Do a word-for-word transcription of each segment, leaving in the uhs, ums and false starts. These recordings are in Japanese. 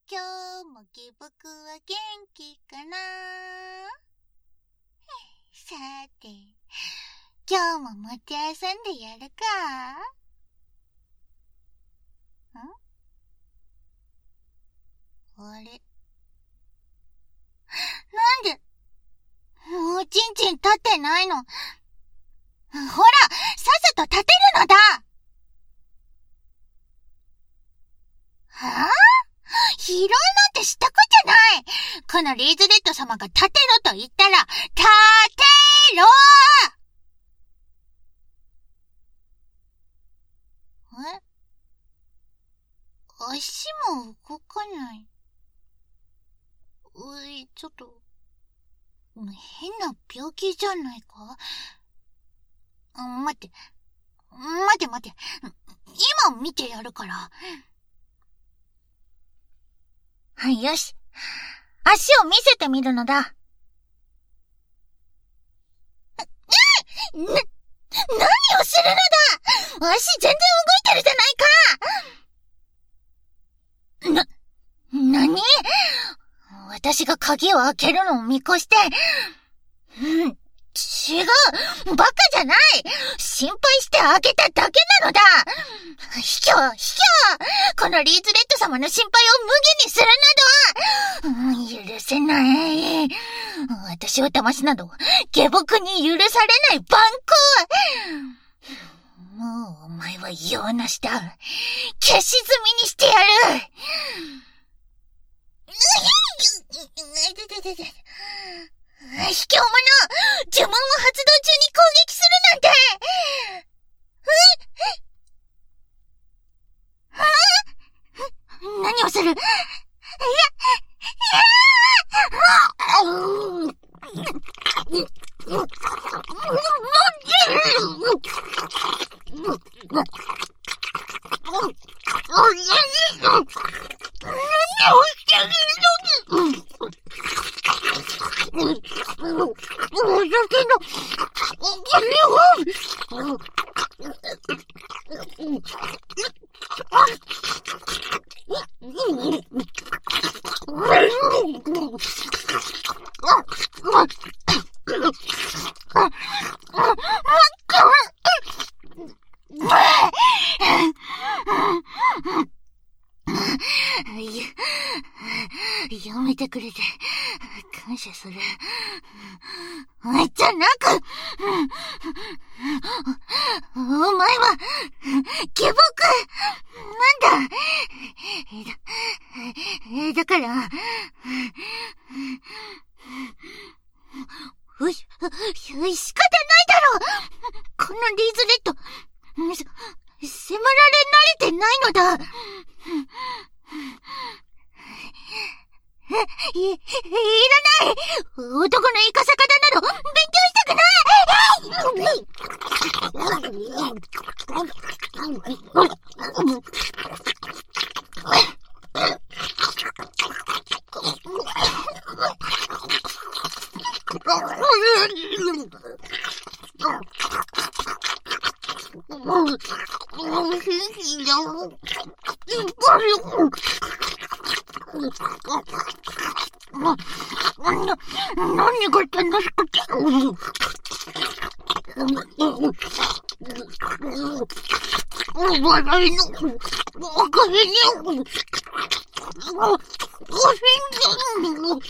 今日も下僕は元気かな。さて、今日ももてあそんでやるか。ん？あれ？なんで、もうちんちん立ってないの？ほら、さっさと立てるのだ。はぁ？拾うなんてしたこじゃない。このリーズレッド様が立てろと言ったら、立てろー。え？足も動かない。うい、ちょっと、変な病気じゃないか？待って、待って待って、今見てやるから。はい、よし。足を見せてみるのだ。な、何をするのだ！足全然動いてるじゃないか！な、なに？私が鍵を開けるのを見越して、うん、違う！バカじゃない！心配して開けただけなのだ！卑怯、卑怯！このリーズレッド様の心配を無限にするなど、うん、許せない。私を騙すなど、下僕に許されない蛮行！もうお前は用なしだ。消し済みにしてやる！卑怯者！呪文を発動中に攻撃するなんて！え？何をする？いや、いやめてくれて感謝する。じゃなく、お前は下僕なんだ。だ、だからうし、仕方ないだろう。このリーズレッド迫られ慣れてないのだ。い、いらない！男のイカサカだなど勉な、何が楽しくて。お笑いのおかげに、ご主人。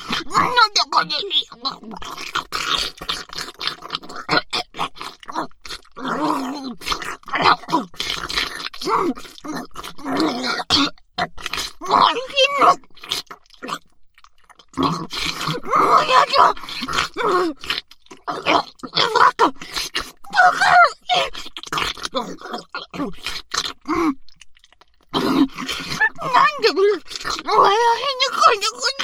なんでこれになんで、笑いに金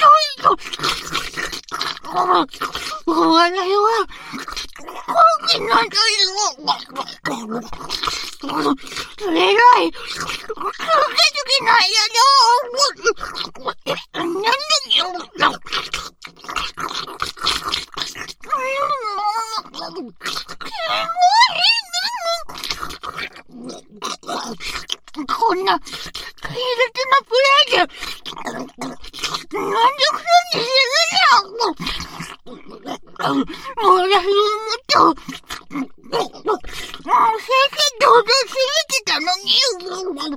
がないの。笑いは、本気なんだよ。偉い。続けてないやろ。なんでよ。こんな、卑劣なプレイで、なんでこんなにするの。笑いをもっと、正々堂々すぎてたのに。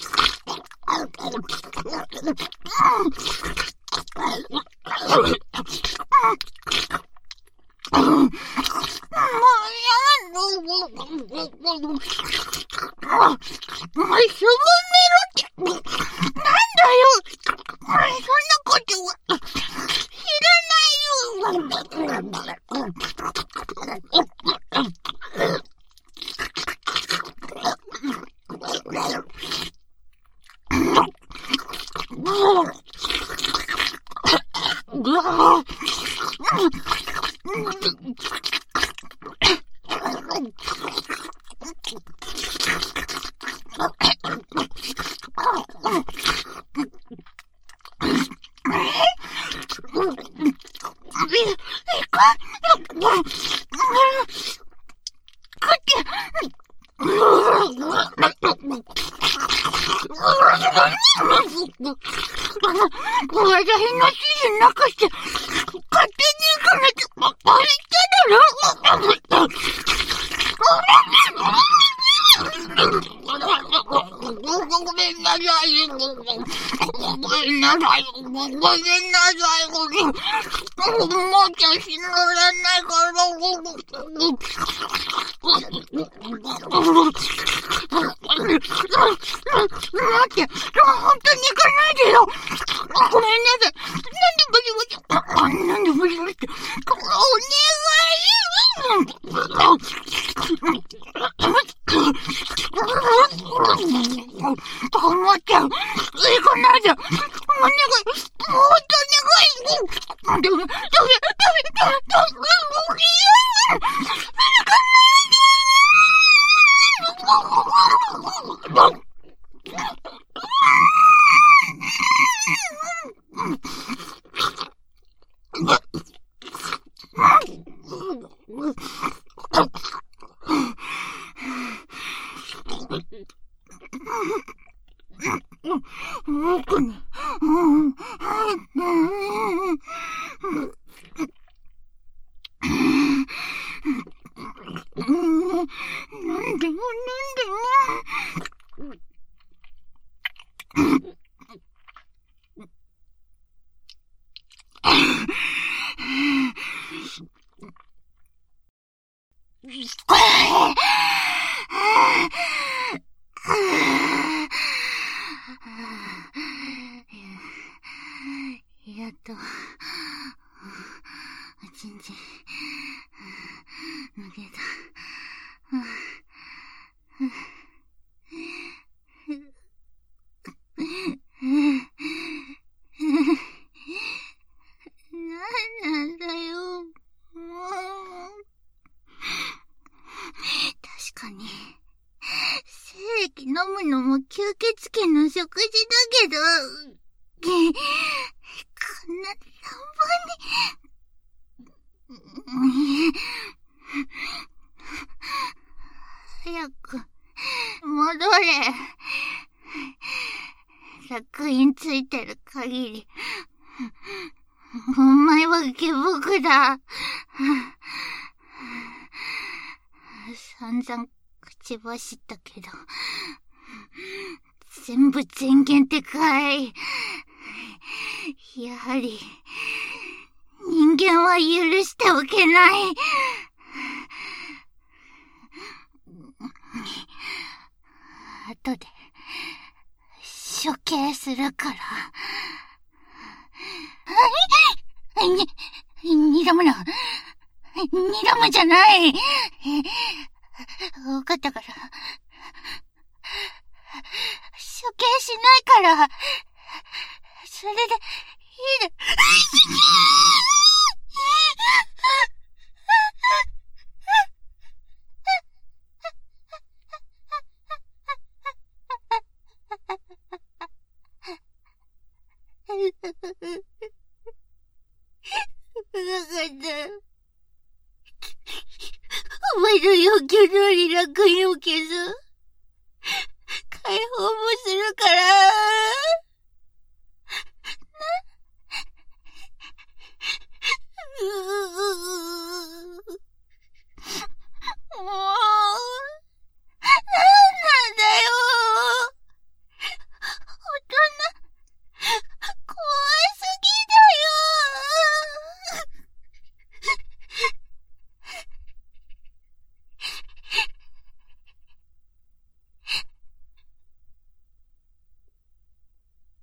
もうすぐ見ろって、なんだよ。そんなことは知らないよ。私の指示なくして勝手に行かなきゃ言っただろ。ごめんなさい。ごめんなさい。ごめんなさい。もうちょい死ぬらないから。待って、本当に行かないでよ。ごめんなさい。なんでブリブリ、なんでブリブリって、お願い。困っちゃう。行かないで。お願い。もうお願い。ダメ、ダメ、ダメ、ダメ、ダメ、ダメ、行かないで。僕に、なんでもなんでも。やっと、一日、抜けた。なんなんだよ、もう。確かに、精液飲むのも吸血鬼の食事だけど、こんな乱暴に。早く、戻れ。烙印ついてる限り、お前は下僕だ。散々口走ったけど、全部前言ってかい。やはり、人間は許しておけない。後で、処刑するから。に、にらむな。 睨むじゃない。わかったから。処刑しないから。それで、いいね。お前の要求通り楽園を消す。解放もするから。な。うううう